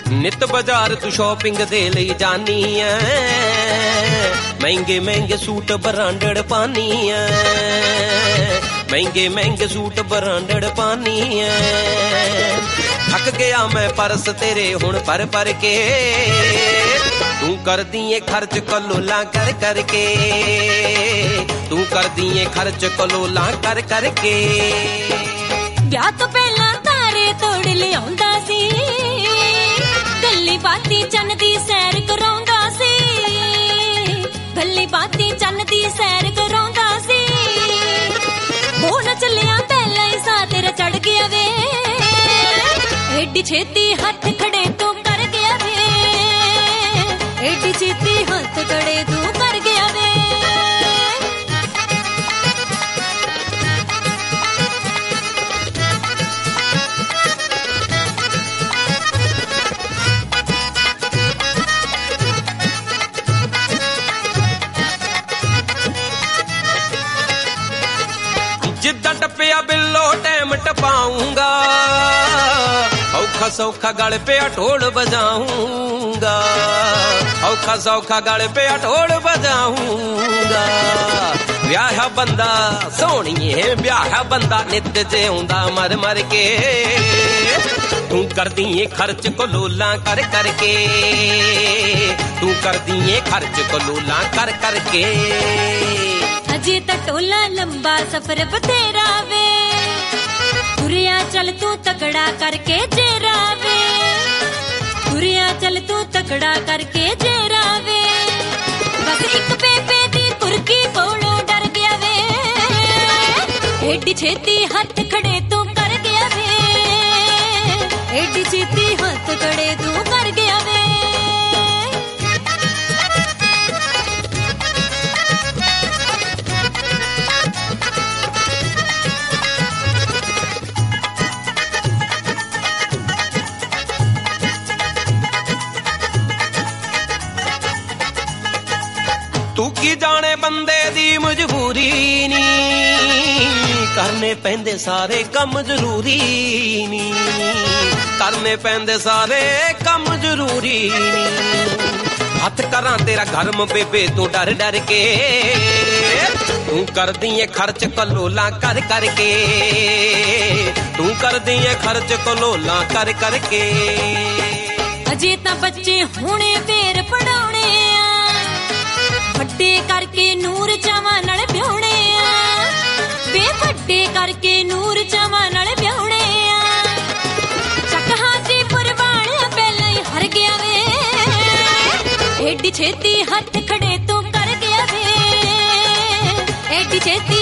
नित बाजार तू शॉपिंग दे लई जानी है, महंगे महंगे सूट ब्रांडेड पानी है, महंगे महंगे सूट ब्रांडेड पानी है। थक गया मैं परस तेरे हुण पर पर के, तू कर दिए खर्च कलोला कर करके, तू कर दिए खर्च कलोला कर करके। ब्याह तो पहला तारे तोड़ लियाउंदा सी, गल्ली बाती चन्न दी सैर कराउंदा सी, गल्ली बाती चन्न दी सैर कराउंदा सी। हो न चलिया पहला ही सा तेरा चढ़ गया वे, एडी छेती हथ खड़े तू कर गया वे, एडी छेती हथ खड़े तू कर गया वे। जिद्दां टप्पिया बिल्लो टैम टपाऊंगा, औखा सौखा गल पे ढोल बजाऊंगा, औखा सौखा गल पे ढोल बजाऊंगा। ब्याह बंदा सोहणीए ब्याह बंदा नित जिउंदा मर मर के, तू कर दिए खर्च कलोला कर करके, तू कर दिए खर्च कलोला कर करके। अजे ता टोला लंबा सफर बतेरा वे, तुरिया चल तू तकड़ा करके जेरा वे, तुरिया चल तू तकड़ा करके जेरा वे। बस एक बेबे दी कुर्की कोलों डर गया वे, एडी छेती हथ खड़े तू कर गया वे, एडी छेती हथ खड़े तू कर गया वे। तू की जाने बंदे दी मजबूरी नी, करने पैंदे सारे कम जरूरी नी, करने पैंदे सारे कम जरूरी नी। हथ करा तेरा गर्म बेबे तू डर डर के, तू कर दिए खर्च कलोला कर करके, तू कर दिए खर्च कलोला कर करके। अजे ता बच्चे हुणे पेर पढ़ाउणे आ, ਵੱਡੇ करके ਨੂਰ ਚਾਵਾਂ ਨਾਲ ਵਿਆਹੁਣੇ ਆ, ਵੇ ਵੱਡੇ करके ਨੂਰ ਚਾਵਾਂ ਨਾਲ ਵਿਆਹੁਣੇ ਆ। ਚੱਕ ਹਾਜੀਪੁਰ ਵਾਲਿਆ ਪਹਿਲਾਂ ਹੀ ਹਰ ਗਿਆ ਵੇ, ਏਡੀ ਛੇਤੀ ਹੱਥ ਖੜੇ ਤੂੰ ਕਰ ਗਿਆ ਵੇ, ਏਡੀ ਛੇਤੀ